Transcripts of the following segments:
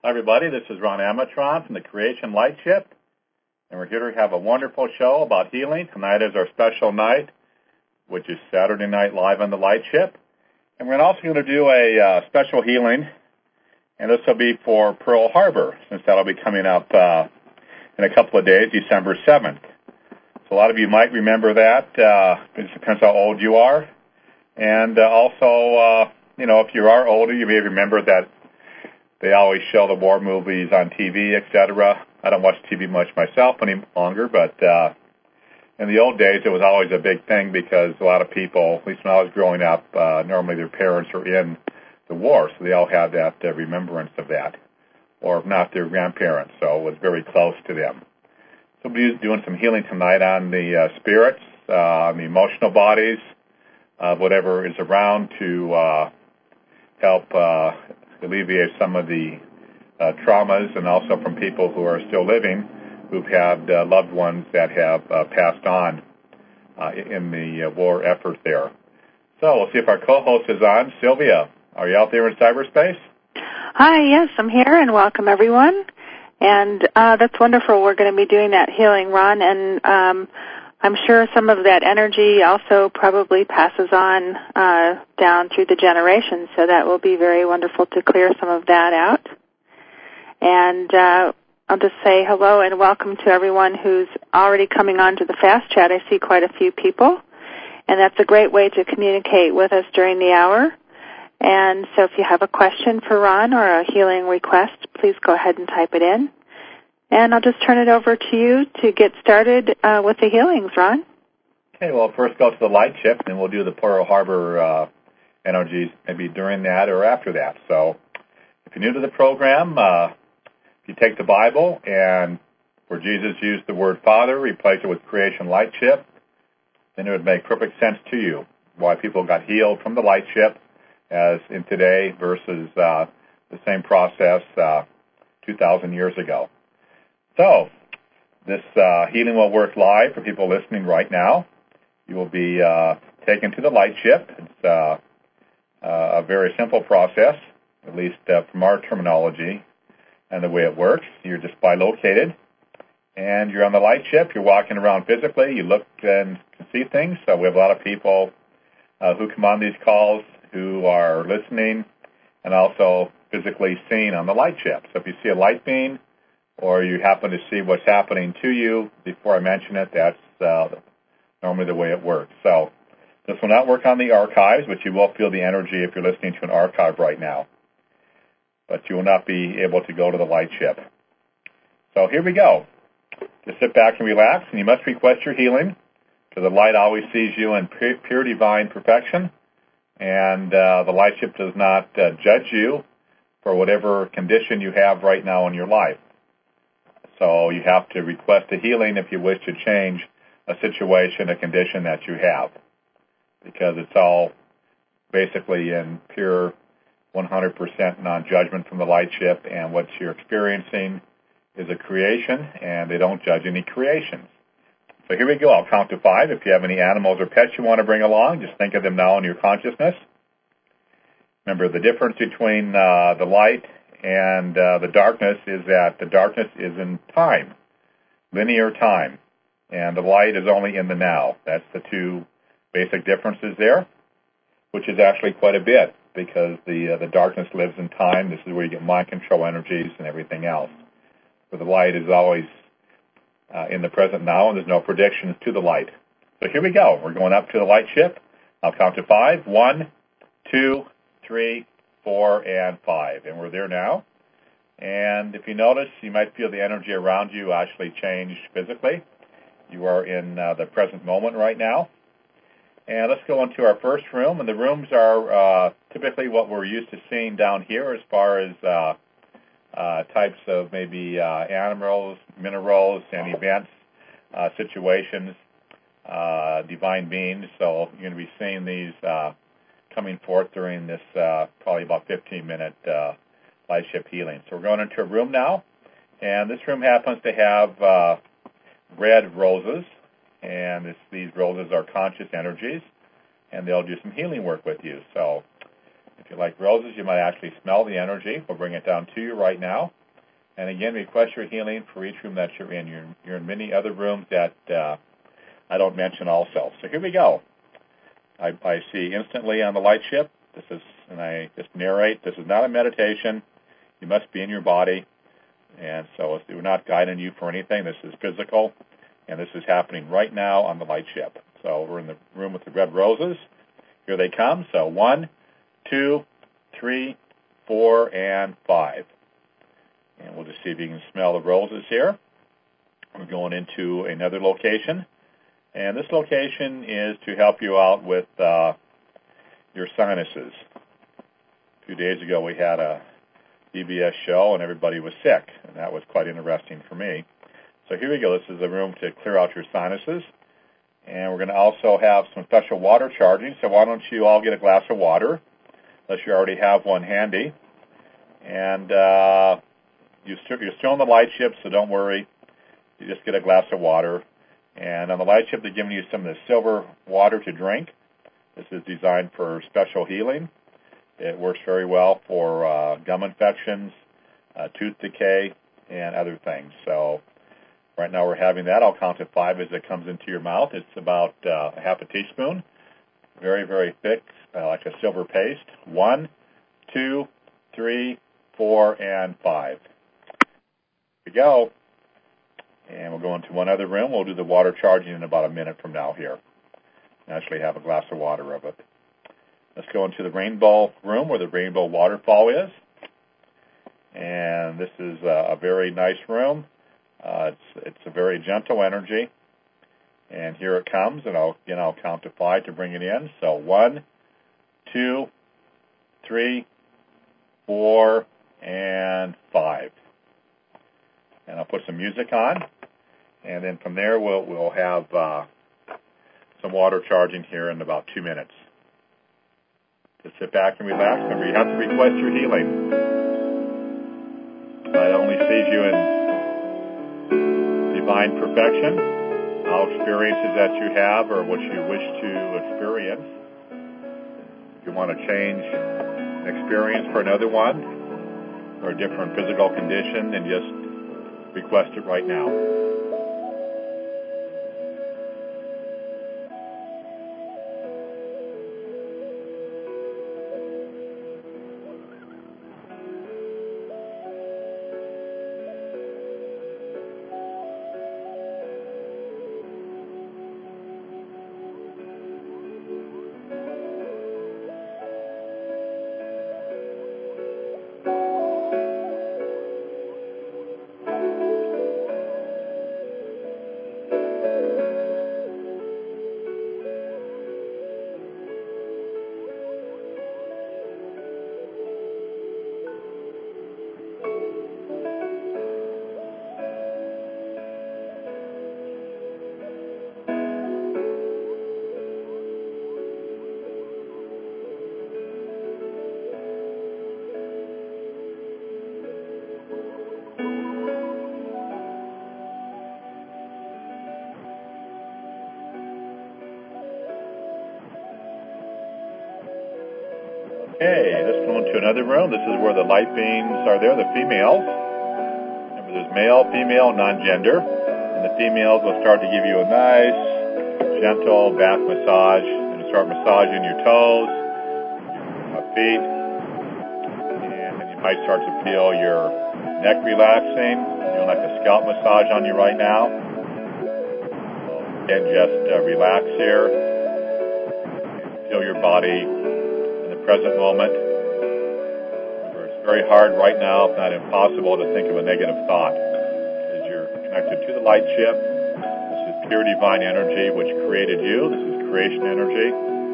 Hi, everybody. This is Ron Amatron from the Creation Light Ship, and we're here to have a wonderful show about healing. Tonight is our special night, which is Saturday Night Live on the Light Ship. And we're also going to do a special healing, and this will be for Pearl Harbor, since that'll be coming up in a couple of days, December 7th. So a lot of you might remember that. It depends how old you are. And also, if you are older, you may remember that they always show the war movies on TV, etc. I don't watch TV much myself any longer, but in the old days, it was always a big thing because a lot of people, at least when I was growing up, normally their parents were in the war, so they all had that remembrance of that, or if not, their grandparents, so it was very close to them. So we'll be doing some healing tonight on the spirits, on the emotional bodies, whatever is around to help alleviate some of the traumas, and also from people who are still living who've had loved ones that have passed on in the war effort there. So we'll see if our co-host is on. Sylvia, are you out there in cyberspace? Hi, yes, I'm here, and welcome everyone. And that's wonderful. We're going to be doing that healing, Ron, and I'm sure some of that energy also probably passes on down through the generations, so that will be very wonderful to clear some of that out. And I'll just say hello and welcome to everyone who's already coming on to the Fast Chat. I see quite a few people, and that's a great way to communicate with us during the hour. And so if you have a question for Ron or a healing request, please go ahead and type it in. And I'll just turn it over to you to get started with the healings, Ron. Okay, well, first go to the light ship, and we'll do the Pearl Harbor energies maybe during that or after that. So if you're new to the program, if you take the Bible and where Jesus used the word Father, replace it with Creation Light Ship, then it would make perfect sense to you why people got healed from the light ship as in today versus the same process 2,000 years ago. So, this healing will work live for people listening right now. You will be taken to the light ship. It's a very simple process, at least from our terminology and the way it works. You're just bilocated, and you're on the light ship. You're walking around physically. You look and can see things. So we have a lot of people who come on these calls who are listening and also physically seeing on the light ship. So if you see a light beam, or you happen to see what's happening to you before I mention it, that's normally the way it works. So this will not work on the archives, but you will feel the energy if you're listening to an archive right now. But you will not be able to go to the light ship. So here we go. Just sit back and relax, and you must request your healing, because the light always sees you in pure divine perfection, and the light ship does not judge you for whatever condition you have right now in your life. So you have to request a healing if you wish to change a situation, a condition that you have, because it's all basically in pure 100% non-judgment from the light ship, and what you're experiencing is a creation, and they don't judge any creations. So here we go. I'll count to 5. If you have any animals or pets you want to bring along, just think of them now in your consciousness. Remember, the difference between the light and the darkness is that the darkness is in time, linear time, and the light is only in the now. That's the two basic differences there, which is actually quite a bit, because the darkness lives in time. This is where you get mind control energies and everything else. So the light is always in the present now, and there's no predictions to the light. So here we go. We're going up to the light ship. I'll count to 5. 1, 2, 3, 4, and 5. And we're there now. And if you notice, you might feel the energy around you actually change physically. You are in the present moment right now. And let's go into our first room. And the rooms are typically what we're used to seeing down here as far as types of maybe animals, minerals, and events, situations, divine beings. So you're going to be seeing these coming forth during this probably about 15-minute light ship healing. So we're going into a room now, and this room happens to have red roses, and these roses are conscious energies, and they'll do some healing work with you. So if you like roses, you might actually smell the energy. We'll bring it down to you right now. And again, request your healing for each room that you're in. You're in many other rooms that I don't mention also. So here we go. I see instantly on the light ship. And I just narrate, this is not a meditation. You must be in your body. And so we're not guiding you for anything. This is physical. And this is happening right now on the light ship. So we're in the room with the red roses. Here they come. So 1, 2, 3, 4, and 5. And we'll just see if you can smell the roses here. We're going into another location. And this location is to help you out with your sinuses. A few days ago we had a PBS show and everybody was sick. And that was quite interesting for me. So here we go. This is a room to clear out your sinuses. And we're going to also have some special water charging. So why don't you all get a glass of water, unless you already have one handy. And you're still on the light ship, so don't worry. You just get a glass of water. And on the light ship, they're giving you some of the silver water to drink. This is designed for special healing. It works very well for gum infections, tooth decay, and other things. So right now we're having that. I'll count to 5 as it comes into your mouth. It's about a half a teaspoon. Very, very thick, like a silver paste. 1, 2, 3, 4, and 5. Here we go. And we'll go into one other room. We'll do the water charging in about a minute from now here. Actually have a glass of water of it. Let's go into the rainbow room where the rainbow waterfall is. And this is a very nice room. It's a very gentle energy. And here it comes, and I'll count to 5 to bring it in. So 1, 2, 3, 4, and 5. And I'll put some music on, and then from there we'll have some water charging here in about 2 minutes. Just sit back and relax. Remember, you have to request your healing. God only sees you in divine perfection. All experiences that you have are what you wish to experience. If you want to change an experience for another one or a different physical condition, then just request it right now. Okay, let's go into another room. This is where the light beings are there, the females. Remember, there's male, female, non-gender. And the females will start to give you a nice, gentle back massage. And start massaging your toes, your feet. And then you might start to feel your neck relaxing. Doing like a scalp massage on you right now. So, again, just relax here. And feel your body present moment. Remember, it's very hard right now, if not impossible, to think of a negative thought. As you're connected to the light ship, this is pure divine energy which created you. This is creation energy.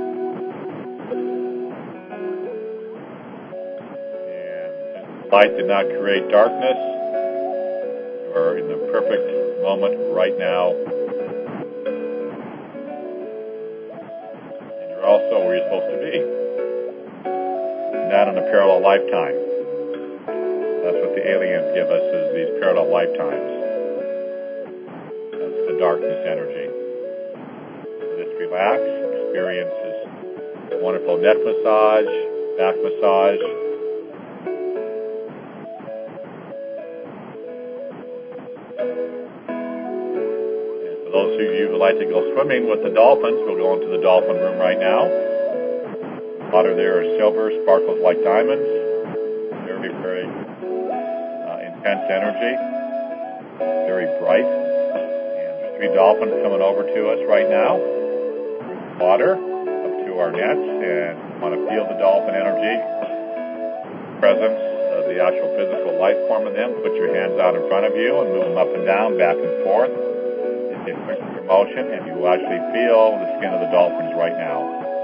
And light did not create darkness. You are in the perfect moment right now. And you're also where you're supposed to be. Not in a parallel lifetime. That's what the aliens give us, is these parallel lifetimes. That's the darkness energy. So just relax, experience this wonderful neck massage, back massage. And for those of you who would like to go swimming with the dolphins, we'll go into the dolphin room right now. Water there is silver, sparkles like diamonds. Very, very intense energy. Very bright. And there's 3 dolphins coming over to us right now. Water up to our nets, and you want to feel the dolphin energy, presence of the actual physical life form of them. Put your hands out in front of you and move them up and down, back and forth. It's a circular motion, and you will actually feel the skin of the dolphins right now.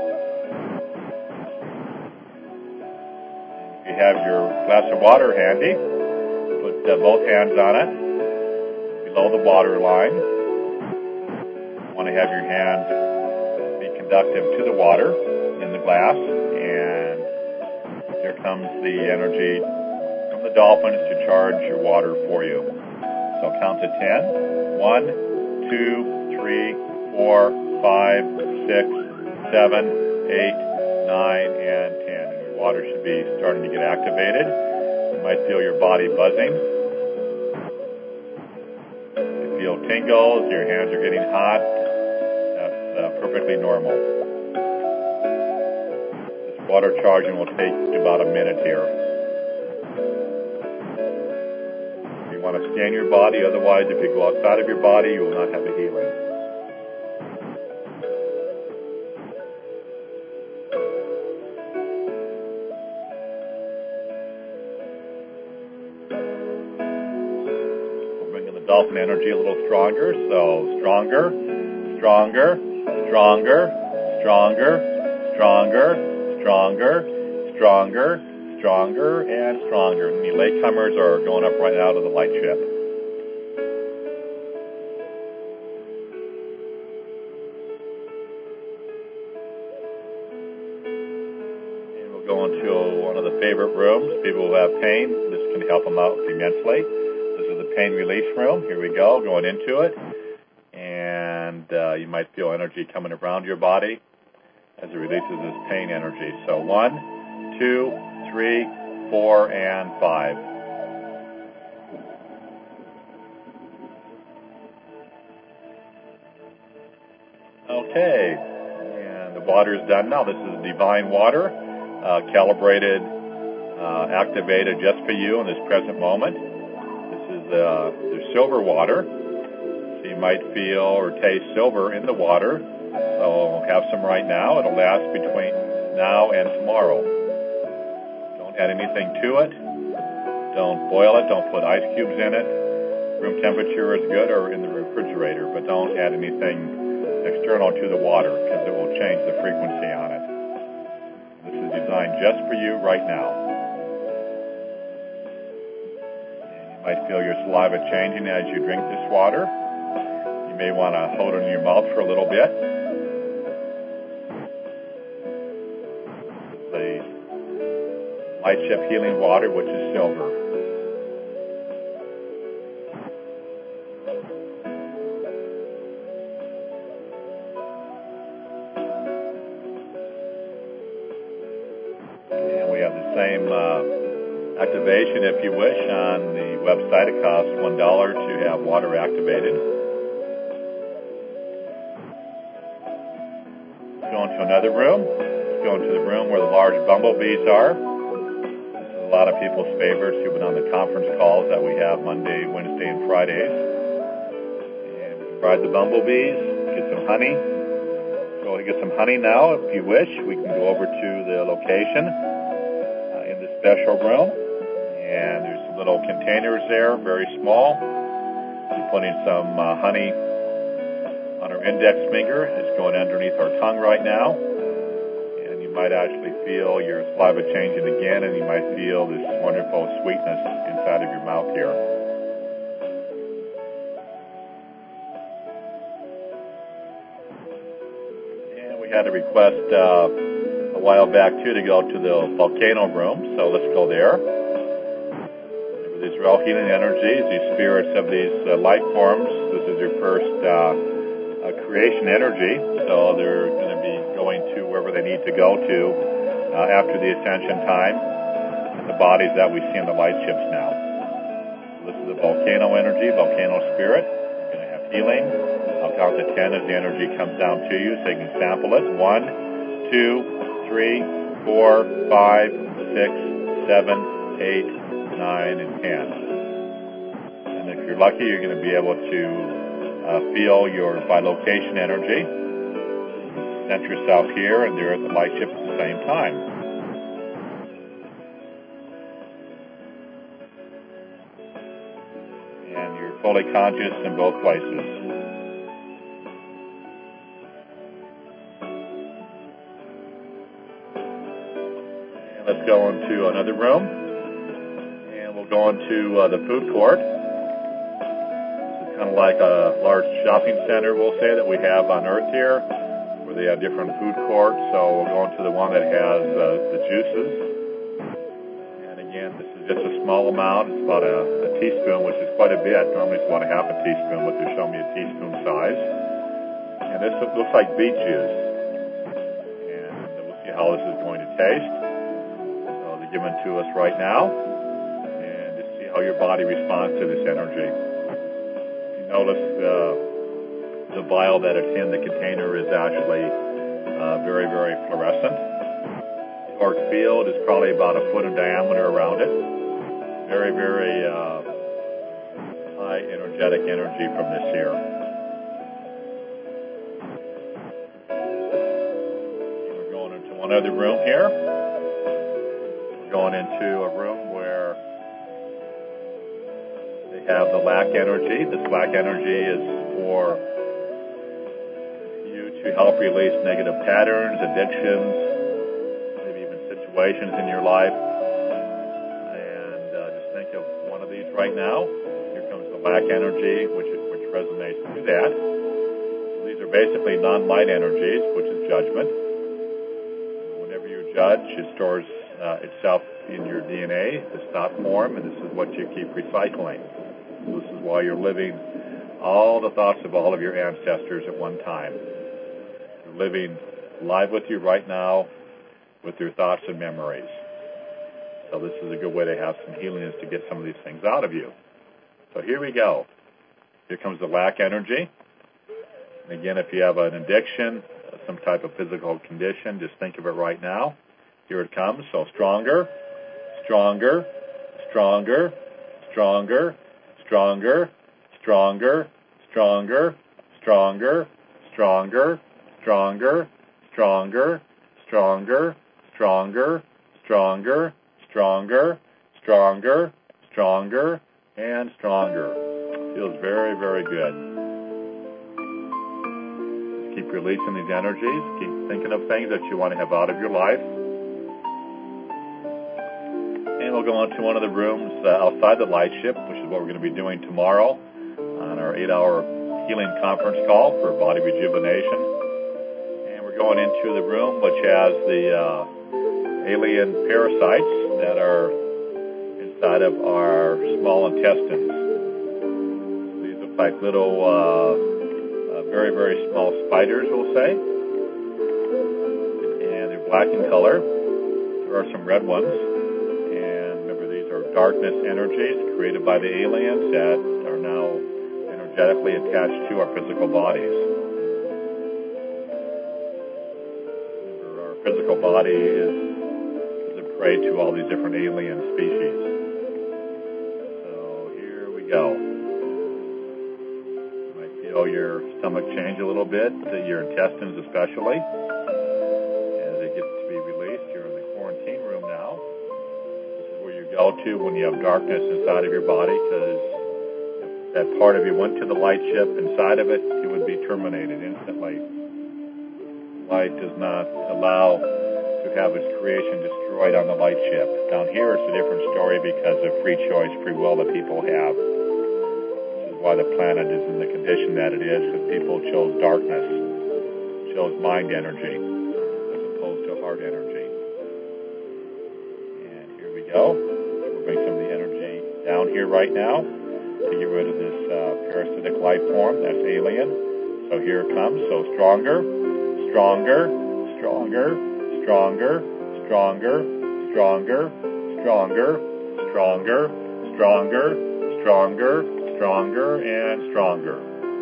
If you have your glass of water handy, put both hands on it below the water line. You want to have your hands conductive to the water in the glass, and here comes the energy from the dolphins to charge your water for you. So count to 10. 1, 2, 3, 4, 5, 6, 7, 8, 9, and 10. And your water should be starting to get activated. You might feel your body buzzing. You feel tingles, your hands are getting hot. Perfectly normal. This water charging will take about a minute here. You want to scan your body, otherwise if you go outside of your body, you will not have a healing. We're bringing the dolphin energy a little stronger, so stronger, stronger, stronger, stronger, stronger, stronger, stronger, stronger, and stronger. And the latecomers are going up right out of the light ship. And we'll go into one of the favorite rooms. People who have pain, this can help them out immensely. This is the pain release room. Here we go, going into it. And you might feel energy coming around your body as it releases this pain energy. So 1, 2, 3, 4, and 5. Okay, and the water is done now. This is divine water, calibrated, activated just for you in this present moment. This is the silver water. You might feel or taste silver in the water, so have some right now. It'll last between now and tomorrow. Don't add anything to it. Don't boil it. Don't put ice cubes in it. Room temperature is good, or in the refrigerator, but don't add anything external to the water because it will change the frequency on it. This is designed just for you right now. And you might feel your saliva changing as you drink this water. You may want to hold it in your mouth for a little bit. The light ship healing water, which is silver. And we have the same activation, if you wish, on the website. It costs $1 to have water activated. Go into another room. Let's go into the room where the large bumblebees are. This is a lot of people's favorites who've been on the conference calls that we have Monday, Wednesday, and Fridays. And we provide the bumblebees, get some honey. So to get some honey now, if you wish, we can go over to the location in the special room. And there's some little containers there, very small. We're putting some honey on our index finger. It's going underneath our tongue right now. And you might actually feel your saliva changing again, and you might feel this wonderful sweetness inside of your mouth here. And we had a request a while back, too, to go to the volcano room, so let's go there. These are all healing energies, these spirits of these life forms. This is your first creation energy, so they're going to be going to wherever they need to go to after the ascension time, the bodies that we see in the light ships now. So this is the volcano energy, volcano spirit. You're going to have healing. I'll count to 10 as the energy comes down to you, so you can sample it. 1, 2, 3, 4, 5, 6, 7, 8, 9, and 10. And if you're lucky, you're going to be able to feel your bilocation energy. Center yourself here and there at the light ship at the same time. And you're fully conscious in both places. And let's go into another room. And we'll go into the food court. This is kind of like a large shopping center, we'll say, that we have on Earth here. They have different food courts, so we'll go into the one that has the juices. And again, this is just a small amount. It's about a teaspoon, which is quite a bit. Normally it's about a half a teaspoon, but they're showing me a teaspoon size. And this looks like beet juice. And we'll see how this is going to taste. So they're given to us right now. And just see how your body responds to this energy. You notice the vial that it's in, the container, is actually very, very fluorescent. The torque field is probably about 1 foot in diameter around it. Very, very high energetic energy from this here. We're going into one other room here. We're going into a room where they have the lack energy. This lack energy is for to help release negative patterns, addictions, maybe even situations in your life. And just think of one of these right now. Here comes the lack energy, which resonates through that. So these are basically non-light energies, which is judgment. Whenever you judge, it stores itself in your DNA, this thought form, and this is what you keep recycling. So this is why you're living all the thoughts of all of your ancestors at one time. Living live with you right now with your thoughts and memories. So this is a good way to have some healing, is to get some of these things out of you. So here we go. Here comes the lack energy. And again, if you have an addiction, some type of physical condition, just think of it right now. Here it comes. So stronger, stronger, stronger, stronger, stronger, stronger, stronger, stronger, stronger, stronger, stronger, stronger, stronger, stronger, stronger, stronger, stronger, and stronger. Feels very, very good. Keep releasing these energies. Keep thinking of things that you want to have out of your life. And we'll go into one of the rooms outside the light ship, which is what we're going to be doing tomorrow on our 8-hour healing conference call for body rejuvenation. Going into the room which has the alien parasites that are inside of our small intestines. These look like little, very, very small spiders, we'll say. And they're black in color. There are some red ones. And remember, these are darkness energies created by the aliens that are now energetically attached to our physical bodies. Physical body is a prey to all these different alien species. So here we go. You might feel your stomach change a little bit, your intestines especially, as they get to be released. You're in the quarantine room now. This is where you go to when you have darkness inside of your body, because if that part of you went to the light ship inside of it, you would be terminated instantly. Light does not allow to have its creation destroyed on the light ship. Down here it's a different story because of free choice, free will that people have. This is why the planet is in the condition that it is, because people chose darkness, chose mind energy, as opposed to heart energy. And here we go. We'll bring some of the energy down here right now to get rid of this parasitic life form that's alien. So here it comes. So stronger, stronger, stronger, stronger, stronger, stronger, stronger, stronger, stronger, stronger, stronger, and stronger.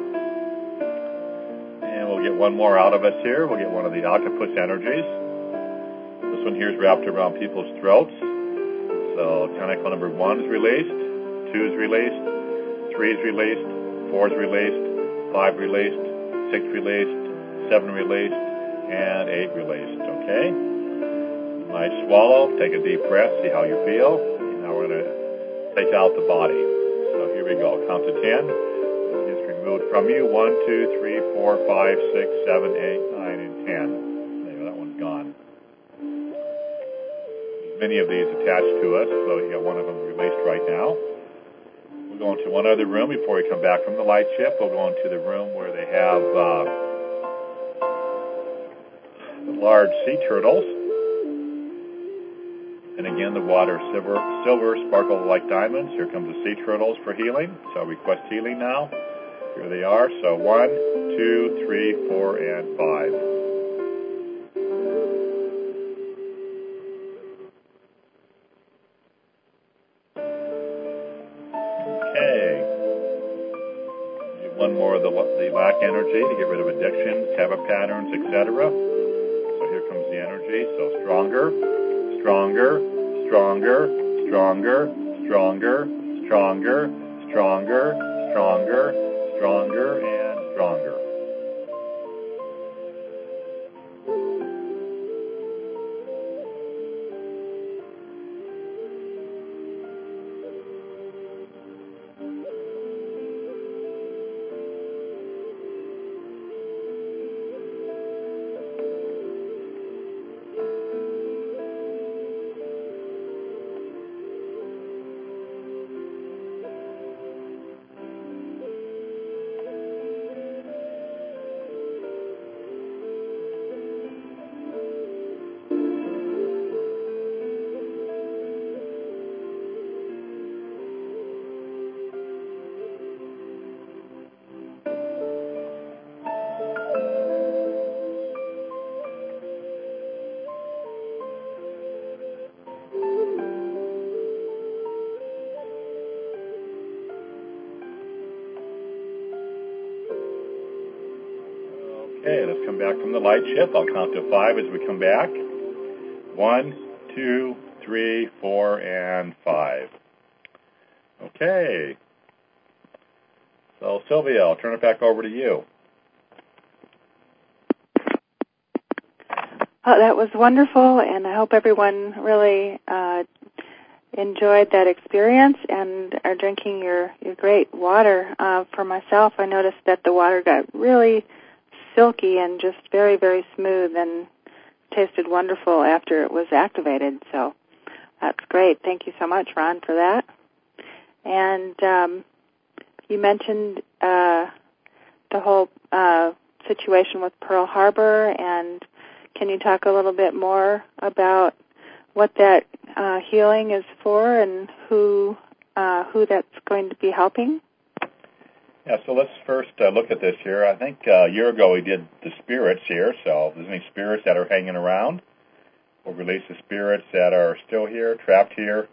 And we'll get one more out of us here. We'll get one of the octopus energies. This one here is wrapped around people's throats. So tentacle number 1 is released, 2 is released, 3 is released, 4 is released, 5 released, 6 released, 7 released, and 8 released, okay? You might swallow, take a deep breath, see how you feel. Now we're going to take out the body. So here we go. Count to 10. Just removed from you. 1, 2, 3, 4, 5, 6, 7, 8, 9, and 10. There, that one's gone. Many of these attached to us, so you got one of them released right now. We'll go into one other room before we come back from the light ship. We'll go into the room where they have large sea turtles. And again, the water silver sparkles like diamonds. Here comes the sea turtles for healing. So I request healing now. Here they are. So 1, 2, 3, 4, and 5. One more of the lack energy to get rid of addictions, habit patterns, etc. So here comes the energy. So stronger, stronger, stronger, stronger, stronger, stronger, stronger, stronger, stronger, and stronger. Okay, let's come back from the light ship. I'll count to 5 as we come back. 1, 2, 3, 4, and 5. Okay. So, Sylvia, I'll turn it back over to you. Oh, that was wonderful, and I hope everyone really enjoyed that experience and are drinking your great water. For myself, I noticed that the water got really silky and just very, very smooth and tasted wonderful after it was activated. So that's great. Thank you so much, Ron, for that. And you mentioned the whole situation with Pearl Harbor, and can you talk a little bit more about what that healing is for and who that's going to be helping? Yeah, so let's first look at this here. I think a year ago we did the spirits here, so if there's any spirits that are hanging around, we'll release the spirits that are still here, trapped here.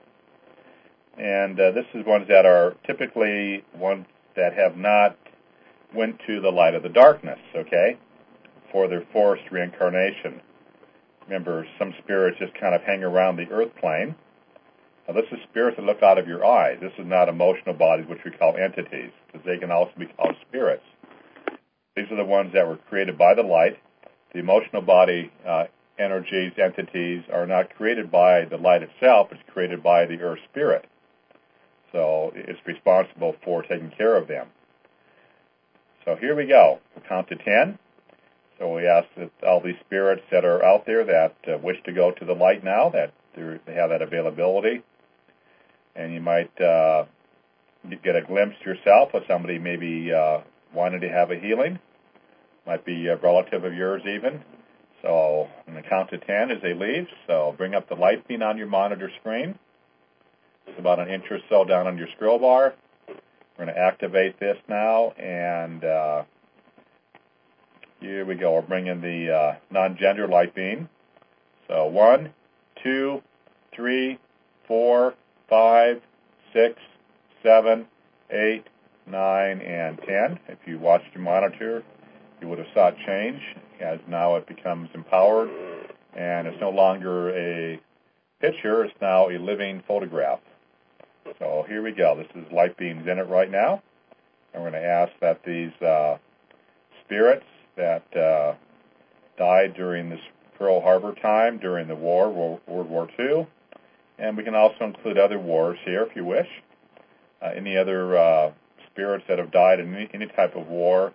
And this is ones that are typically ones that have not went to the light of the darkness, okay, for their forced reincarnation. Remember, some spirits just kind of hang around the earth plane. Now, this is spirits that look out of your eyes. This is not emotional bodies, which we call entities, because they can also be called spirits. These are the ones that were created by the light. The emotional body energies, entities, are not created by the light itself. It's created by the earth spirit. So it's responsible for taking care of them. So here we go. We'll count to 10. So we ask that all these spirits that are out there that wish to go to the light now, that they have that availability. And you might get a glimpse yourself of somebody maybe wanting to have a healing. Might be a relative of yours even. So I'm going to count to 10 as they leave. So bring up the light beam on your monitor screen. It's about an inch or so down on your scroll bar. We're going to activate this now, and here we go. We're bringing the non-gender light beam. So 1, 2, 3, 4, 5, 6, 7, 8, 9, and 10. If you watched your monitor, you would have saw change, as now it becomes empowered, and it's no longer a picture, it's now a living photograph. So here we go. This is light beams in it right now. And we're going to ask that these spirits that died during this Pearl Harbor time, during the war, World War II, and we can also include other wars here if you wish. Any other spirits that have died in any type of war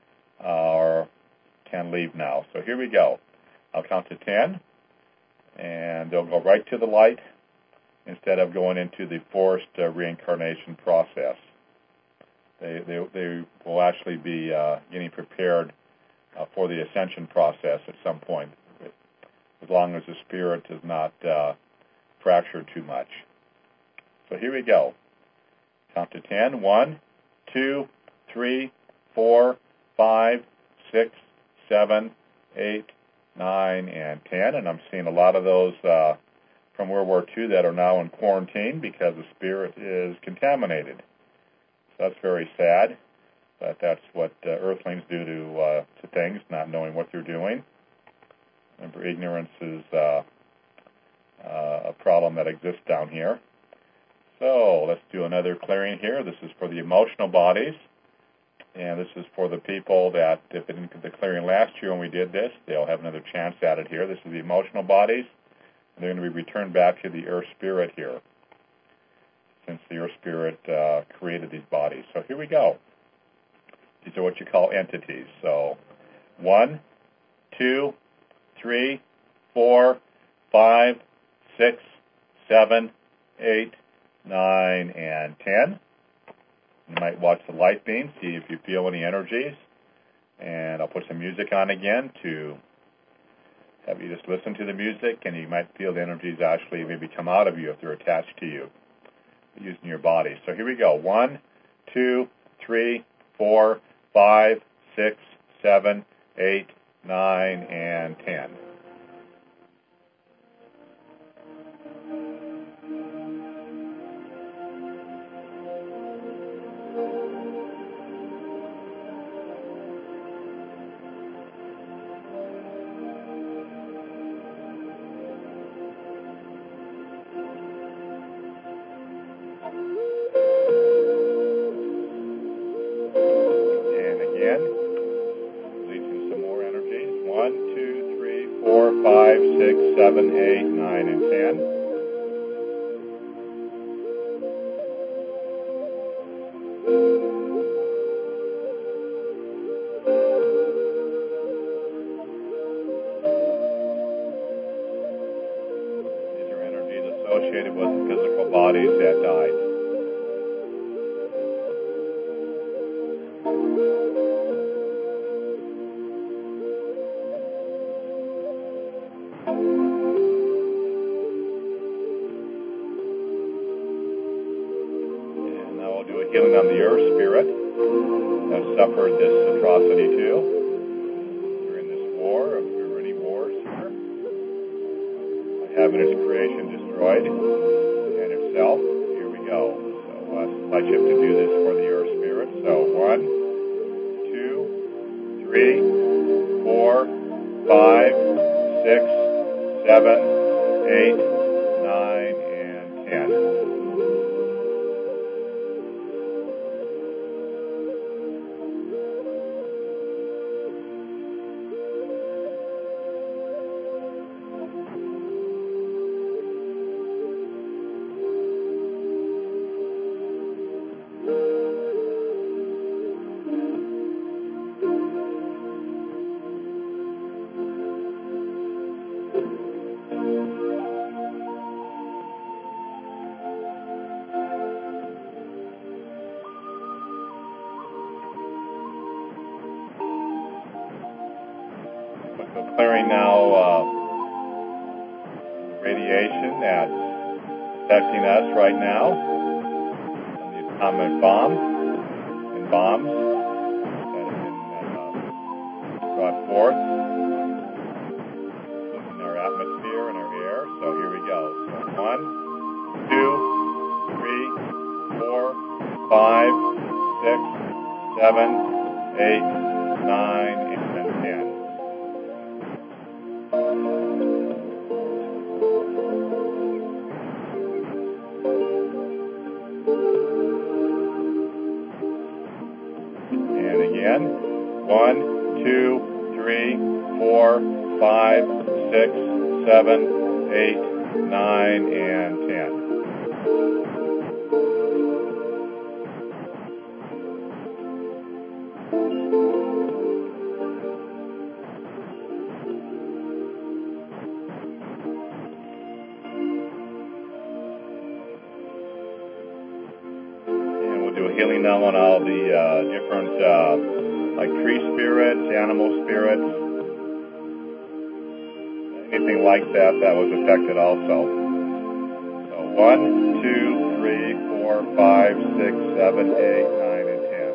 can leave now. So here we go. I'll count to 10, and they'll go right to the light instead of going into the forced reincarnation process. They will actually be getting prepared for the ascension process at some point, as long as the spirit is not fractured too much. So here we go. Count to 10. 1, 2, 3, 4, 5, 6, 7, 8, 9, and 10. And I'm seeing a lot of those from World War II that are now in quarantine because the spirit is contaminated. So that's very sad, but that's what earthlings do to things, not knowing what they're doing. Remember, ignorance is a problem that exists down here. So let's do another clearing here. This is for the emotional bodies, and this is for the people that, if they didn't get the clearing last year when we did this, they'll have another chance at it here. This is the emotional bodies, and they're going to be returned back to the Earth Spirit here, since the Earth Spirit created these bodies. So here we go. These are what you call entities. So 1, 2, 3, 4, 5, 6, 7, 8, 9, and 10. You might watch the light beam, see if you feel any energies. And I'll put some music on again to have you just listen to the music, and you might feel the energies actually maybe come out of you if they're attached to you, using your body. So here we go. 1, 2, 3, 4, 5, 6, 7, 8, 9, and 10. Releasing some more energies. 1, 2, 3, 4, 5, 6, 7, 8, 9, and 10. These are energies associated with the physical bodies that died. Healing on the Earth Spirit that suffered this atrocity too during this war, if there were any wars here. Having its creation destroyed and itself. Here we go. So I shift to do this for the Earth Spirit. So 1, 2, 3, 4, 5, 6, 7, 8, 9, and 10. Clearing now radiation that's affecting us right now from the atomic bomb and bombs that have been brought forth in our atmosphere and our air. So here we 1, 2, 3, 4, 5, 6, 7, 8, 9, and 10. And again, 1, 2, 3, 4, 5, 6, 7, 8, 9, and 10. And we'll do a healing now on all the different, like tree spirits, animal spirits, anything like that was affected also. So 1, 2, 3, 4, 5, 6, 7, 8, 9, and 10.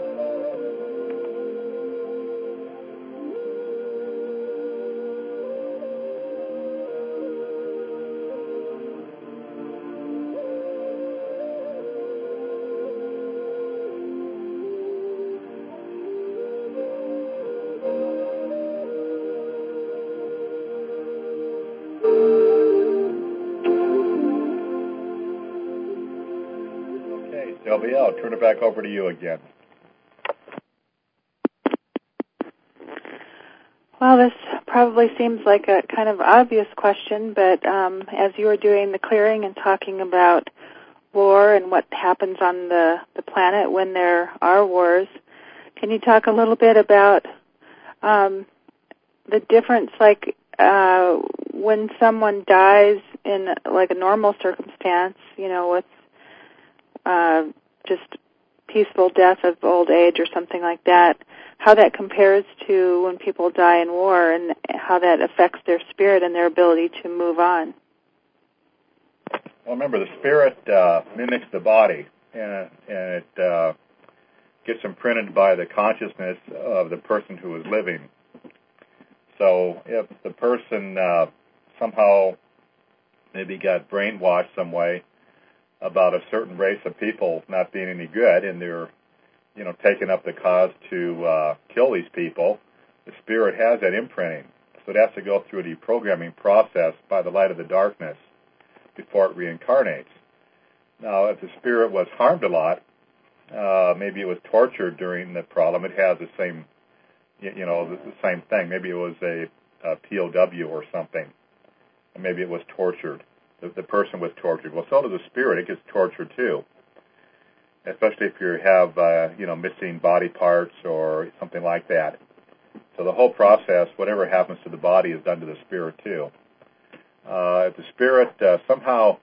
Okay, Sylvia, I'll turn it back over to you again. Well, this probably seems like a kind of obvious question, but as you were doing the clearing and talking about war and what happens on the planet when there are wars, can you talk a little bit about the difference, like when someone dies in like a normal circumstance, with just peaceful death of old age or something like that, how that compares to when people die in war and how that affects their spirit and their ability to move on? Well, remember, the spirit mimics the body, and it gets imprinted by the consciousness of the person who is living. So if the person somehow maybe got brainwashed some way about a certain race of people not being any good, and they're, taking up the cause to kill these people, the spirit has that imprinting. So it has to go through a deprogramming process by the light of the darkness before it reincarnates. Now, if the spirit was harmed a lot, maybe it was tortured during the problem, it has the same, the same thing. Maybe it was a POW or something, and maybe it was tortured. The person was tortured. Well, so does the spirit. It gets tortured too, especially if you have, missing body parts or something like that. So the whole process, whatever happens to the body, is done to the spirit too. If the spirit somehow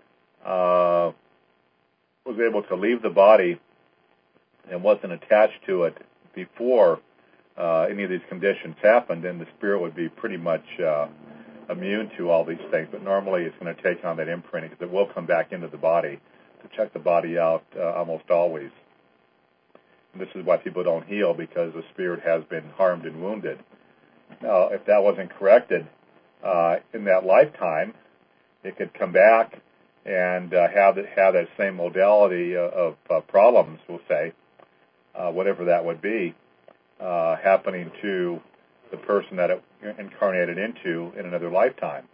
was able to leave the body and wasn't attached to it before any of these conditions happened, then the spirit would be pretty much immune to all these things. But normally it's going to take on that imprinting because it will come back into the body to check the body out almost always. And this is why people don't heal, because the spirit has been harmed and wounded. Now, if that wasn't corrected in that lifetime, it could come back and have that same modality of problems, we'll say, whatever that would be, happening to the person that it incarnated into in another lifetime.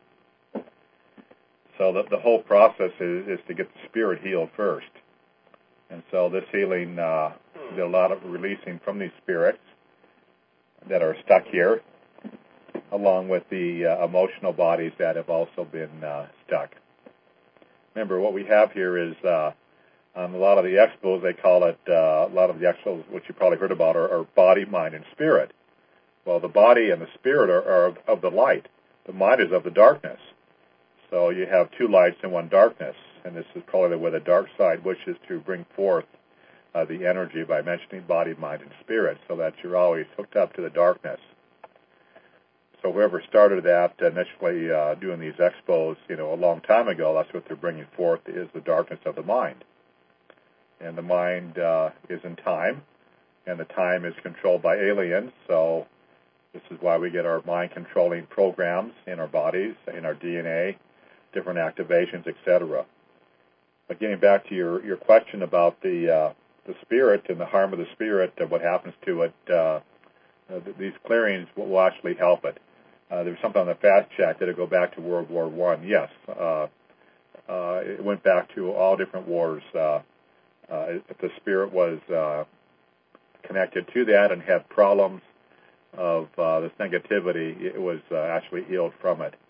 So the whole process is to get the spirit healed first. And so this healing, there's a lot of releasing from these spirits that are stuck here, along with the emotional bodies that have also been stuck. Remember, what we have here is on a lot of the expos, they call it, a lot of the expos, which you probably heard about, are body, mind, and spirit. Well, the body and the spirit are of the light. The mind is of the darkness. So you have two lights and one darkness, and this is probably where the dark side wishes to bring forth the energy by mentioning body, mind, and spirit, so that you're always hooked up to the darkness. So whoever started that initially doing these expos, a long time ago, that's what they're bringing forth, is the darkness of the mind. And the mind is in time, and the time is controlled by aliens, so this is why we get our mind-controlling programs in our bodies, in our DNA, different activations, etc. But getting back to your question about the spirit and the harm of the spirit, what happens to it, these clearings will actually help it. There was something on the fast chat. Did it go back to World War I? Yes. It went back to all different wars. If the spirit was connected to that and had problems of this negativity, it was actually healed from it.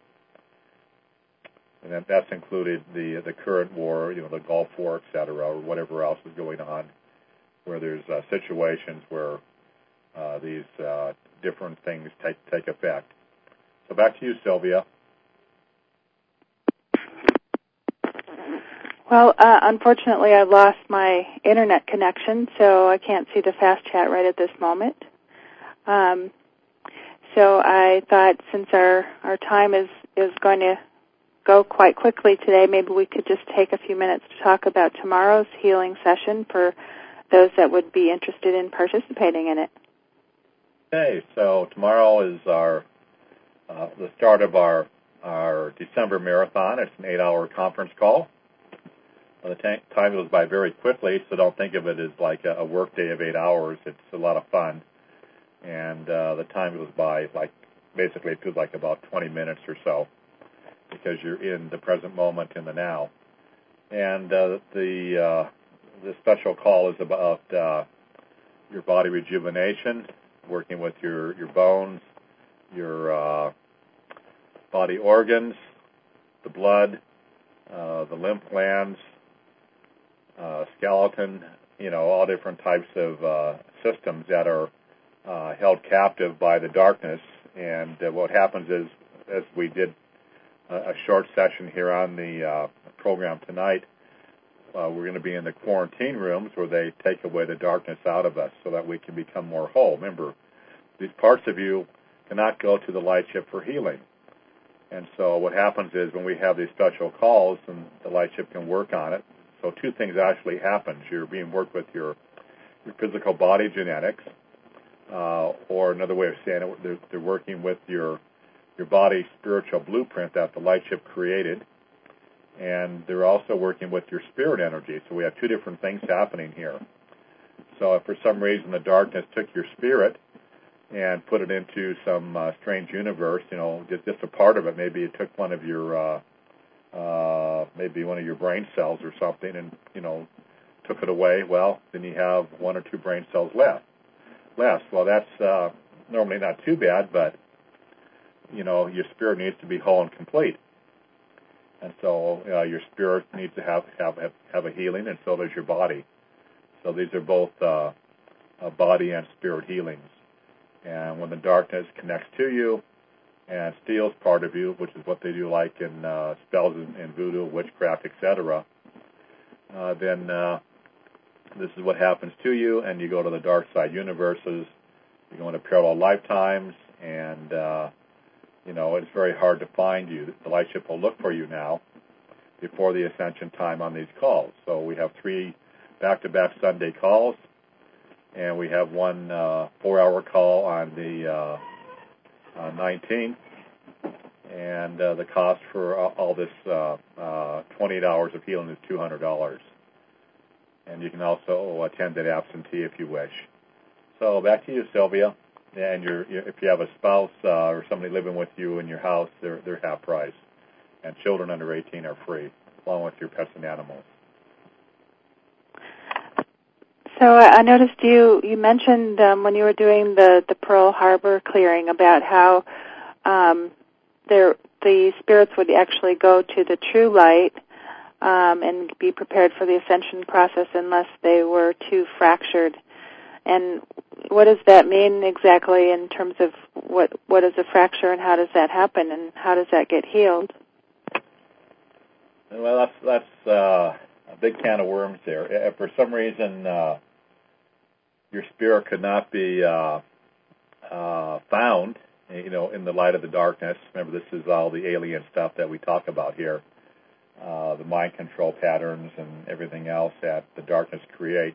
And that's included the current war, the Gulf War, etc., or whatever else is going on, where there's situations where these different things take effect. So back to you, Sylvia. Well, unfortunately, I've lost my internet connection, so I can't see the fast chat right at this moment. So I thought since our time is going to go quite quickly today, maybe we could just take a few minutes to talk about tomorrow's healing session for those that would be interested in participating in it. Okay, so tomorrow is the start of our December marathon. It's an 8-hour conference call. The time goes by very quickly, so don't think of it as like a work day of 8 hours. It's a lot of fun. And the time goes by basically it feels like about 20 minutes or so because you're in the present moment in the now. And the special call is about your body rejuvenation, working with your bones, your body organs, the blood, the lymph glands, skeleton, all different types of systems that are held captive by the darkness. And what happens is, as we did a short session here on the program tonight, we're going to be in the quarantine rooms where they take away the darkness out of us so that we can become more whole. Remember, these parts of you cannot go to the light ship for healing. And so what happens is when we have these special calls and the light ship can work on it, so two things actually happen. You're being worked with your physical body genetics, or another way of saying it, they're working with your body's spiritual blueprint that the light ship created, and they're also working with your spirit energy. So we have two different things happening here. So if for some reason the darkness took your spirit and put it into some strange universe, just a part of it, maybe it took one of your maybe one of your brain cells or something and, took it away, well, then you have one or two brain cells left. Well, that's normally not too bad, but, your spirit needs to be whole and complete. And so your spirit needs to have a healing, and so does your body. So these are both body and spirit healings. And when the darkness connects to you and steals part of you, which is what they do like in spells and voodoo, witchcraft, etc., then this is what happens to you, and you go to the dark side universes, you go into parallel lifetimes, and, it's very hard to find you. The light ship will look for you now before the ascension time on these calls. So we have 3 back-to-back Sunday calls, and we have one 4-hour call on the 19th, and the cost for all this 28 hours of healing is $200. And you can also attend it absentee if you wish. So back to you, Sylvia. And if you have a spouse or somebody living with you in your house, they're half price. And children under 18 are free, along with your pets and animals. So I noticed you mentioned when you were doing the Pearl Harbor clearing about how the spirits would actually go to the true light and be prepared for the ascension process unless they were too fractured. And what does that mean exactly in terms of what is a fracture and how does that happen and how does that get healed? Well, that's a big can of worms there. If for some reason your spirit could not be found, in the light of the darkness. Remember, this is all the alien stuff that we talk about here, the mind control patterns and everything else that the darkness creates.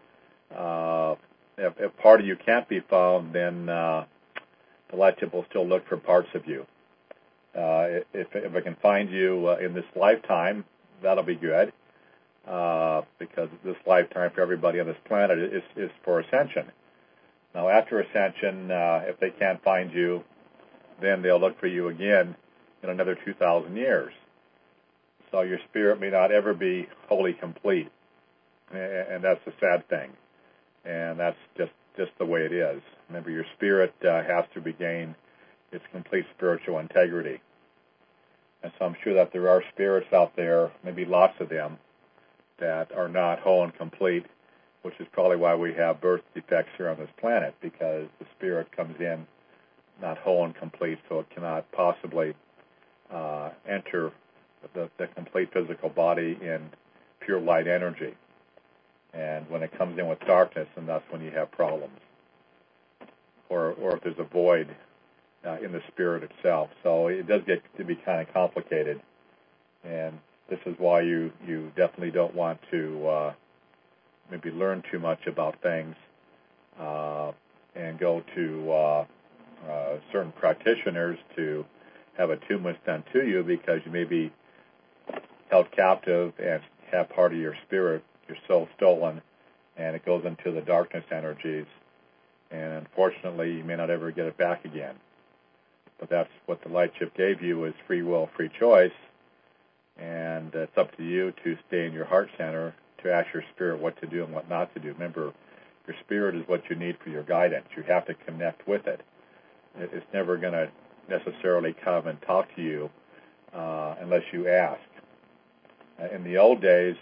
If part of you can't be found, then the light tip will still look for parts of you. If I can find you in this lifetime, that'll be good, because this lifetime for everybody on this planet is for ascension. Now, after ascension, if they can't find you, then they'll look for you again in another 2,000 years. So your spirit may not ever be wholly complete, and that's a sad thing. And that's just the way it is. Remember, your spirit has to regain its complete spiritual integrity. And so I'm sure that there are spirits out there, maybe lots of them, that are not whole and complete, which is probably why we have birth defects here on this planet, because the spirit comes in not whole and complete, so it cannot possibly enter the complete physical body in pure light energy. And when it comes in with darkness, and that's when you have problems. Or if there's a void in the spirit itself. So it does get to be kind of complicated. And this is why you definitely don't want to maybe learn too much about things and go to certain practitioners to have attunements done to you, because you may be held captive and have part of your spirit, your soul, stolen, and it goes into the darkness energies, and unfortunately you may not ever get it back again. But that's what the light ship gave you, is free will, free choice, and it's up to you to stay in your heart center to ask your spirit what to do and what not to do. Remember, your spirit is what you need for your guidance. You have to connect with it. It's never going to necessarily come and talk to you unless you ask. In the old days,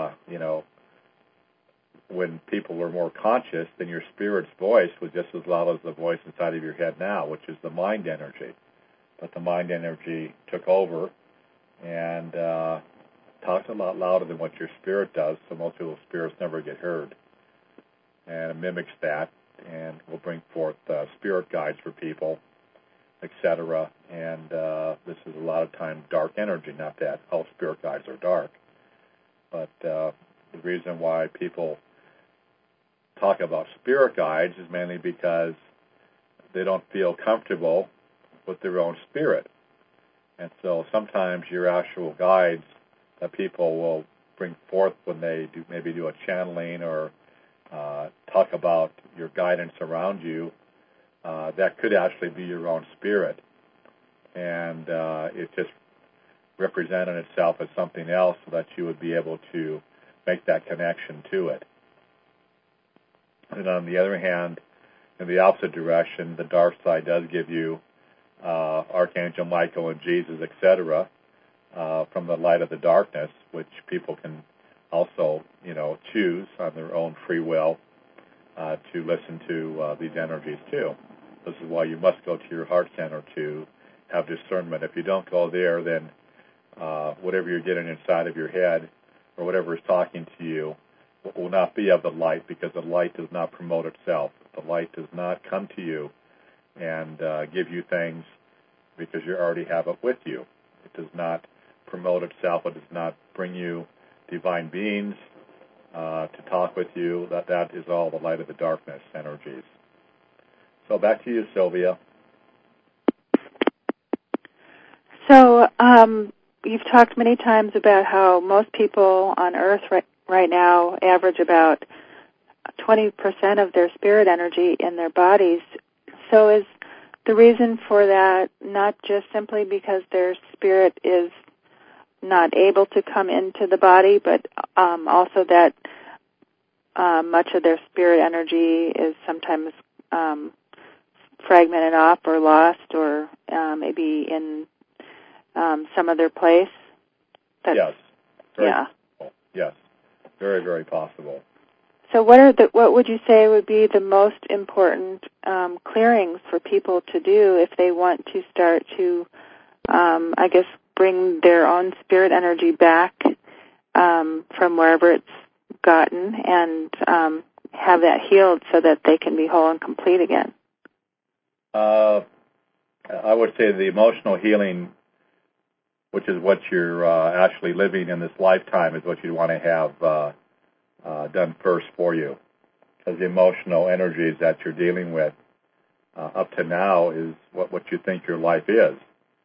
when people were more conscious, then your spirit's voice was just as loud as the voice inside of your head now, which is the mind energy. But the mind energy took over and talks a lot louder than what your spirit does, so most people's spirits never get heard. And it mimics that, and will bring forth spirit guides for people, etc. And this is a lot of time dark energy, not that all spirit guides are dark. But the reason why people talk about spirit guides is mainly because they don't feel comfortable with their own spirit. And so sometimes your actual guides that people will bring forth when they maybe do a channeling or talk about your guidance around you, that could actually be your own spirit. And it just represented itself as something else so that you would be able to make that connection to it. And on the other hand, in the opposite direction, the dark side does give you Archangel Michael and Jesus, etc., from the light of the darkness, which people can also, choose on their own free will to listen to these energies too. This is why you must go to your heart center to have discernment. If you don't go there, then whatever you're getting inside of your head or whatever is talking to you will not be of the light, because the light does not promote itself. The light does not come to you and give you things because you already have it with you. It does not promote itself. It does not bring you divine beings to talk with you. That is all the light of the darkness energies. So back to you, Sylvia. So you've talked many times about how most people on Earth right now average about 20% of their spirit energy in their bodies. So is the reason for that not just simply because their spirit is not able to come into the body, but also that much of their spirit energy is sometimes fragmented off or lost, or maybe in some other place? Yes. Yeah. Possible. Yes. Very, very possible. So what would you say would be the most important clearings for people to do if they want to start to, bring their own spirit energy back from wherever it's gotten and have that healed so that they can be whole and complete again? I would say the emotional healing, which is what you're actually living in this lifetime, is what you want to have done first for you. Because the emotional energies that you're dealing with up to now is what you think your life is.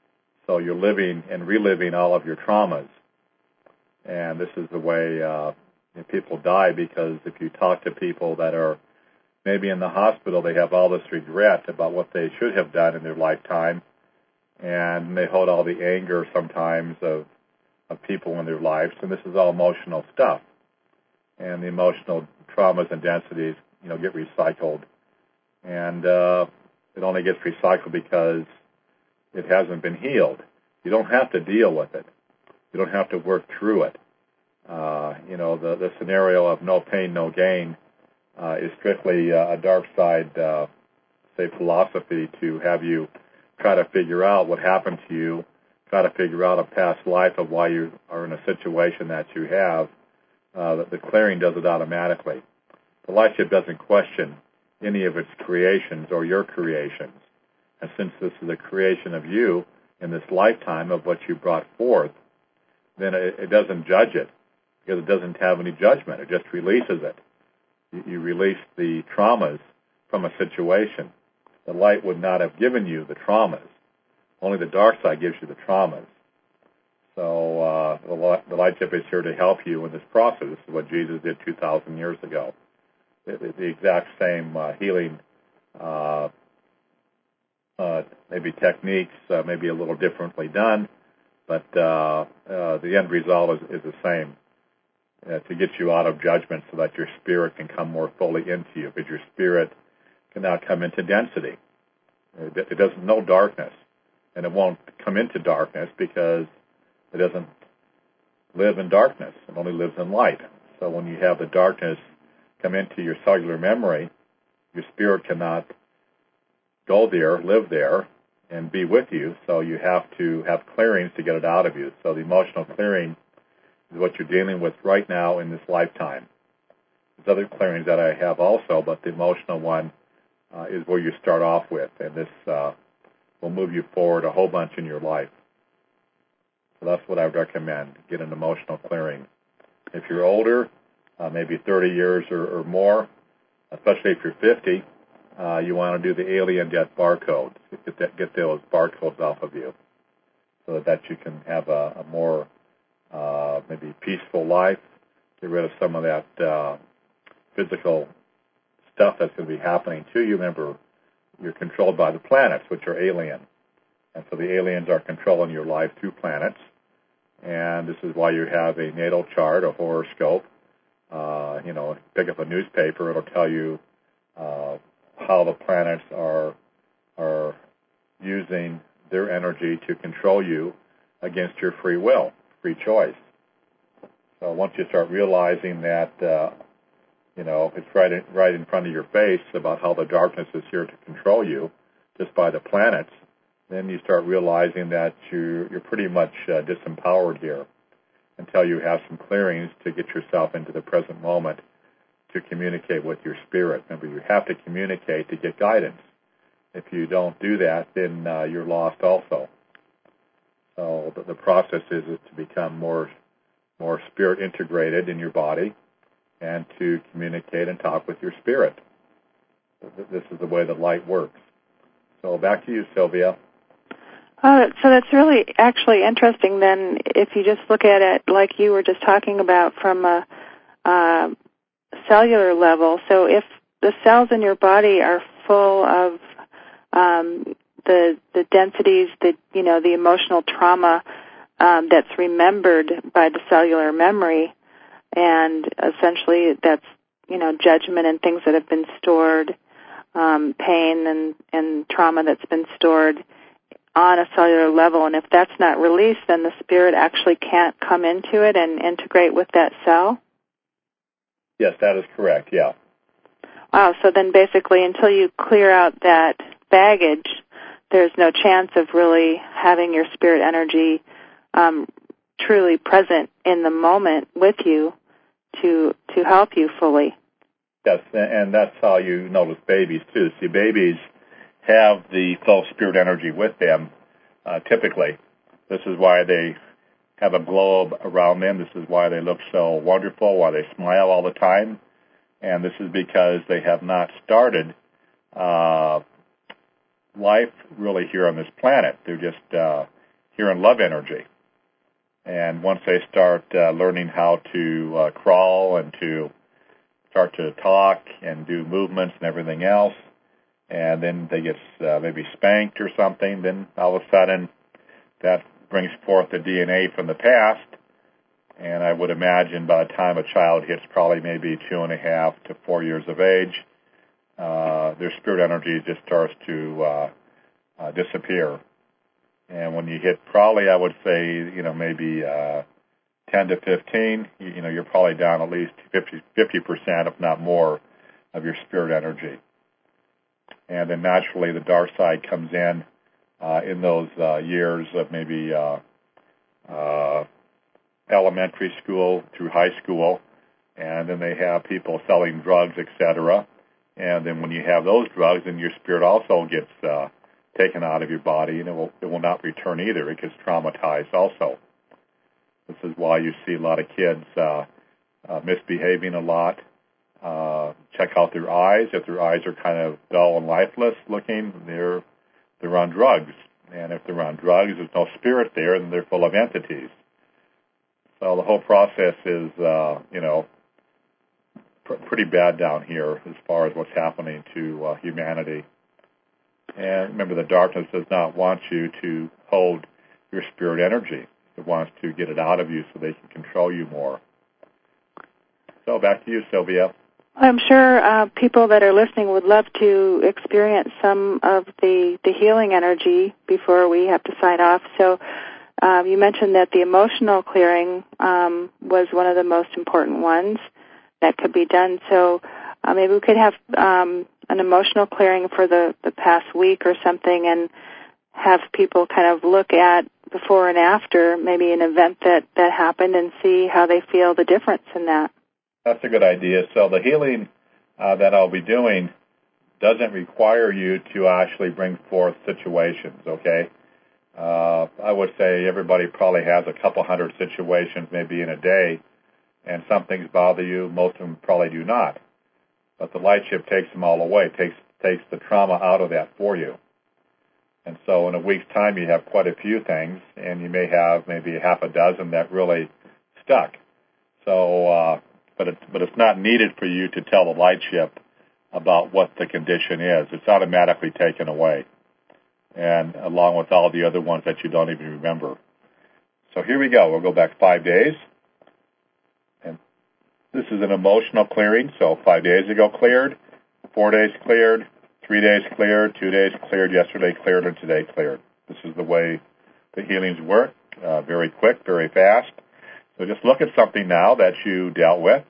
So you're living and reliving all of your traumas. And this is the way people die, because if you talk to people that are maybe in the hospital, they have all this regret about what they should have done in their lifetime, and they hold all the anger sometimes of people in their lives, and this is all emotional stuff. And the emotional traumas and densities, get recycled. And it only gets recycled because it hasn't been healed. You don't have to deal with it. You don't have to work through it. The scenario of no pain, no gain is strictly a dark side, philosophy to have you try to figure out what happened to you, try to figure out a past life of why you are in a situation that you have. The clearing does it automatically. The light ship doesn't question any of its creations or your creations. And since this is a creation of you in this lifetime of what you brought forth, then it doesn't judge it, because it doesn't have any judgment. It just releases it. You release the traumas from a situation. The light would not have given you the traumas. Only the dark side gives you the traumas. So the light ship is here to help you in this process. This is what Jesus did 2,000 years ago. The exact same healing, maybe techniques, maybe a little differently done, but the end result is the same, to get you out of judgment so that your spirit can come more fully into you, because your spirit can now come into density. It doesn't know darkness, and it won't come into darkness because it doesn't live in darkness. It only lives in light. So when you have the darkness come into your cellular memory, your spirit cannot go there, live there, and be with you. So you have to have clearings to get it out of you. So the emotional clearing is what you're dealing with right now in this lifetime. There's other clearings that I have also, but the emotional one is where you start off with, and this will move you forward a whole bunch in your life. So that's what I would recommend, get an emotional clearing. If you're older, maybe 30 years or more, especially if you're 50, you want to do the alien death barcode. Get those barcodes off of you so that you can have a more maybe peaceful life, get rid of some of that physical stuff that's going to be happening to you. Remember, you're controlled by the planets, which are alien. And so the aliens are controlling your life through planets. And this is why you have a natal chart, a horoscope. Pick up a newspaper, it'll tell you how the planets are using their energy to control you against your free will, free choice. So once you start realizing that, it's right in front of your face about how the darkness is here to control you just by the planets, then you start realizing that you're pretty much disempowered here until you have some clearings to get yourself into the present moment to communicate with your spirit. Remember, you have to communicate to get guidance. If you don't do that, then you're lost also. So the process is to become more spirit integrated in your body and to communicate and talk with your spirit. This is the way that light works. So back to you, Sylvia. So that's really actually interesting then, if you just look at it like you were just talking about from a cellular level. So if the cells in your body are full of the densities, the emotional trauma that's remembered by the cellular memory, and essentially that's, judgment and things that have been stored, pain and trauma that's been stored on a cellular level, and if that's not released, then the spirit actually can't come into it and integrate with that cell? Yes, that is correct, yeah. Wow, so then basically until you clear out that baggage, there's no chance of really having your spirit energy truly present in the moment with you to help you fully. Yes, and that's how you notice babies, too. See, babies have the full spirit energy with them, typically. This is why they have a globe around them. This is why they look so wonderful, why they smile all the time. And this is because they have not started life really here on this planet. They're just hearing love energy. And once they start learning how to crawl and to start to talk and do movements and everything else, and then they get maybe spanked or something, then all of a sudden that brings forth the DNA from the past. And I would imagine by the time a child hits probably maybe 2.5 to 4 years of age, their spirit energy just starts to disappear. And when you hit probably, I would say, maybe 10 to 15, you're probably down at least 50%, if not more, of your spirit energy. And then naturally the dark side comes in those years of maybe elementary school through high school, and then they have people selling drugs, etc. And then when you have those drugs, then your spirit also gets taken out of your body, and it will not return either. It gets traumatized also. This is why you see a lot of kids misbehaving a lot. Check out their eyes. If their eyes are kind of dull and lifeless looking, they're on drugs. And if they're on drugs, there's no spirit there, and they're full of entities. So the whole process is, pretty bad down here as far as what's happening to humanity. And remember, the darkness does not want you to hold your spirit energy. It wants to get it out of you so they can control you more. So back to you, Sylvia. I'm sure people that are listening would love to experience some of the healing energy before we have to sign off. So you mentioned that the emotional clearing was one of the most important ones that could be done. So maybe we could have an emotional clearing for the past week or something, and have people kind of look at before and after maybe an event that happened and see how they feel the difference in that. That's a good idea. So the healing that I'll be doing doesn't require you to actually bring forth situations, okay? I would say everybody probably has a couple hundred situations maybe in a day, and some things bother you, most of them probably do not. But the light ship takes them all away, takes the trauma out of that for you. And so in a week's time you have quite a few things, and you may have maybe half a dozen that really stuck. So, but it's not needed for you to tell the light ship about what the condition is. It's automatically taken away, and along with all the other ones that you don't even remember. So here we go. We'll go back 5 days. And this is an emotional clearing. So 5 days ago cleared, 4 days cleared, 3 days cleared, 2 days cleared, yesterday cleared, and today cleared. This is the way the healings work, very quick, very fast. So just look at something now that you dealt with.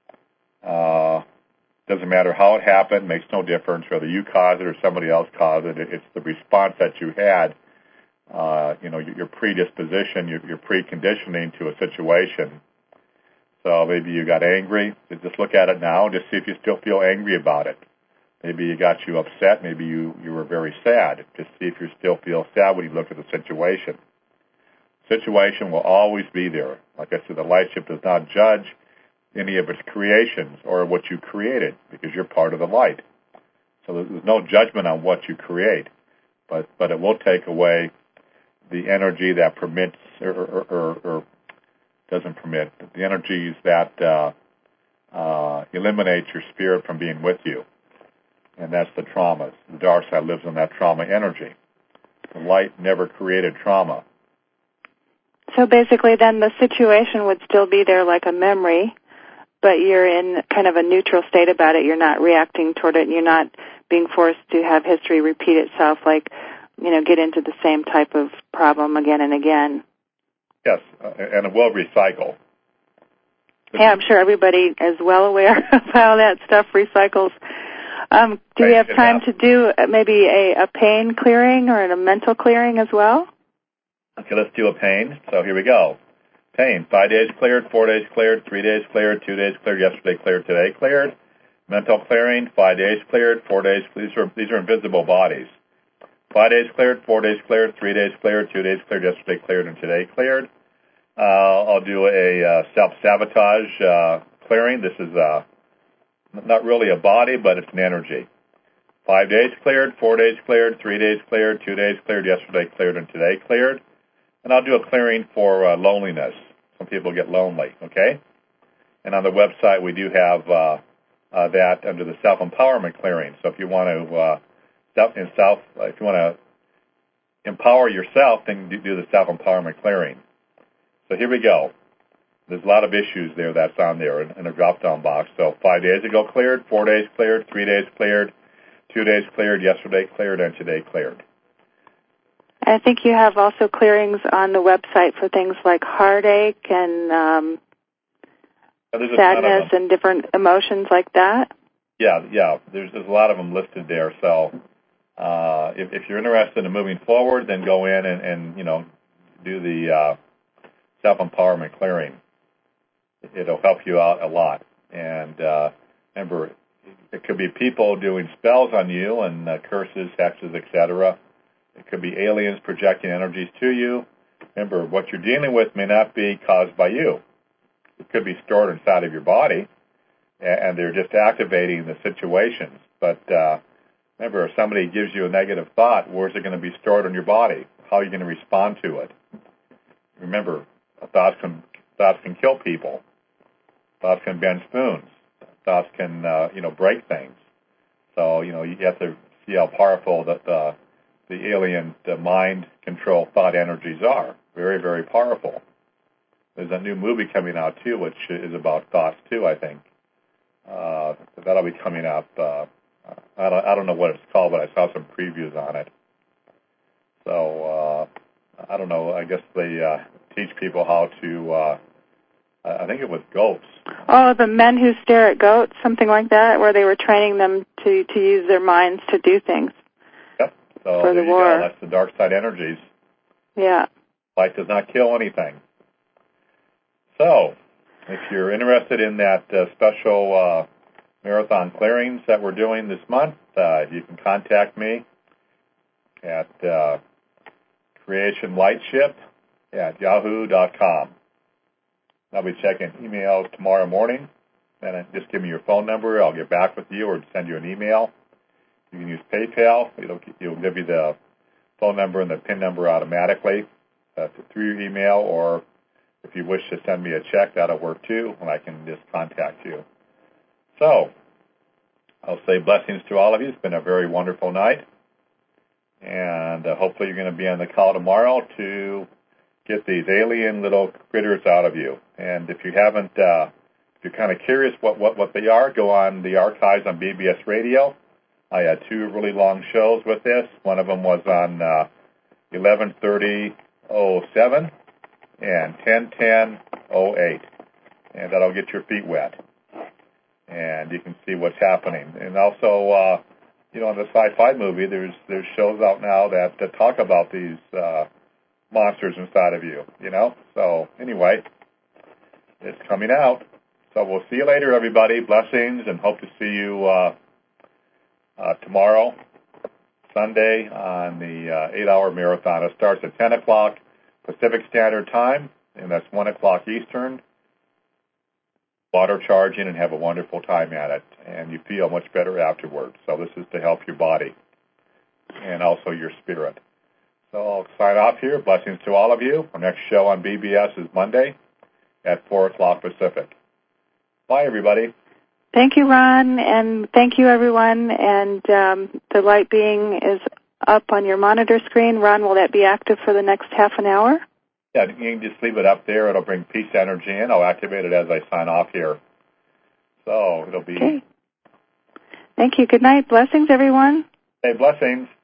Doesn't matter how it happened, makes no difference whether you caused it or somebody else caused it. It's the response that you had, your predisposition, your preconditioning to a situation. So maybe you got angry. Just look at it now and just see if you still feel angry about it. Maybe it got you upset. Maybe you were very sad. Just see if you still feel sad when you look at the situation. Situation will always be there. Like I said, the light ship does not judge any of its creations or what you created, because you're part of the light. So there's no judgment on what you create, but it will take away the energy that permits or doesn't permit, the energies that eliminate your spirit from being with you. And that's the traumas. The dark side lives in that trauma energy. The light never created trauma. So basically then the situation would still be there like a memory, but you're in kind of a neutral state about it. You're not reacting toward it, and you're not being forced to have history repeat itself, like, get into the same type of problem again and again. Yes, and it will recycle. Yeah, I'm sure everybody is well aware of how that stuff recycles. Do we have time to do maybe a pain clearing or a mental clearing as well? Okay, let's do a pain. So here we go. Pain, 5 days cleared, 4 days cleared, 3 days cleared, 2 days cleared, yesterday cleared, today cleared. Mental clearing, 5 days cleared, 4 days, these are invisible bodies. 5 days cleared, 4 days cleared, 3 days cleared, 2 days cleared, yesterday cleared, and today cleared. I'll do a self-sabotage clearing. This is not really a body, but it's an energy. 5 days cleared, 4 days cleared, 3 days cleared, 2 days cleared, yesterday cleared, and today cleared. And I'll do a clearing for loneliness. Some people get lonely, okay? And on the website, we do have that under the self-empowerment clearing. So if you want to empower yourself, then do the self-empowerment clearing. So here we go. There's a lot of issues there that's on there in a drop-down box. So 5 days ago cleared, 4 days cleared, 3 days cleared, 2 days cleared, yesterday cleared, and today cleared. I think you have also clearings on the website for things like heartache and sadness and different emotions like that. Yeah. There's a lot of them listed there. So if you're interested in moving forward, then go in and do the self-empowerment clearing. It'll help you out a lot. And remember, it could be people doing spells on you and curses, hexes, etc. It could be aliens projecting energies to you. Remember, what you're dealing with may not be caused by you. It could be stored inside of your body, and they're just activating the situations. But remember, if somebody gives you a negative thought, where's it going to be stored in your body? How are you going to respond to it? Remember, thoughts can kill people. Thoughts can bend spoons. Thoughts can, break things. So, you have to see how powerful the alien, the mind control thought energies are. Very, very powerful. There's a new movie coming out, too, which is about thoughts, too, I think. That'll be coming up. I don't know what it's called, but I saw some previews on it. So, I don't know. I guess they teach people how to, I think it was goats. Oh, the Men Who Stare at Goats, something like that, where they were training them to use their minds to do things. Yep. So for there the you war. go. That's the dark side energies. Yeah. Light does not kill anything. So, if you're interested in that special marathon clearings that we're doing this month, you can contact me at creationlightship@yahoo.com. I'll be checking emails tomorrow morning, and just give me your phone number. I'll get back with you or send you an email. You can use PayPal. It'll give you the phone number and the PIN number automatically through your email, or if you wish to send me a check, that'll work too, and I can just contact you. So, I'll say blessings to all of you. It's been a very wonderful night, and hopefully you're going to be on the call tomorrow to get these alien little critters out of you. And if you haven't, if you're kind of curious what they are, go on the archives on BBS Radio. I had 2 really long shows with this. One of them was on 11:30:07 and 10:10:08, and that'll get your feet wet, and you can see what's happening. And also, in the sci-fi movie, there's shows out now that talk about these monsters inside of you. So anyway, it's coming out. So we'll see you later, everybody. Blessings, and hope to see you tomorrow, Sunday, on the 8-hour marathon. It starts at 10 o'clock Pacific Standard Time, and that's 1 o'clock Eastern. Water charging and have a wonderful time at it, and you feel much better afterwards. So this is to help your body and also your spirit. So I'll sign off here. Blessings to all of you. Our next show on BBS is Monday at 4 o'clock Pacific. Bye, everybody. Thank you, Ron, and thank you, everyone. And the light being is up on your monitor screen. Ron, will that be active for the next half an hour? Yeah, you can just leave it up there. It'll bring peace energy in. I'll activate it as I sign off here. So it'll be... Okay. Thank you. Good night. Blessings, everyone. Hey, blessings.